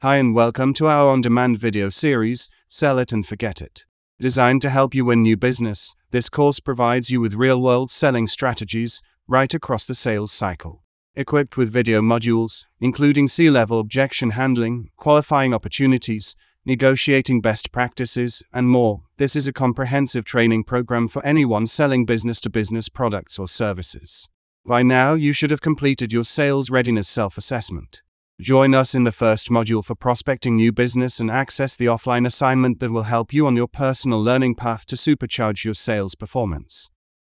Hi and welcome to our on-demand video series, Sell It and Forget It. Designed to help you win new business, this course provides you with real-world selling strategies right across the sales cycle. Equipped with video modules, including C-level objection handling, qualifying opportunities, negotiating best practices, and more, this is a comprehensive training program for anyone selling business-to-business products or services. By now, you should have completed your sales readiness self-assessment. Join us in the first module for prospecting new business and access the offline assignment that will help you on your personal learning path to supercharge your sales performance.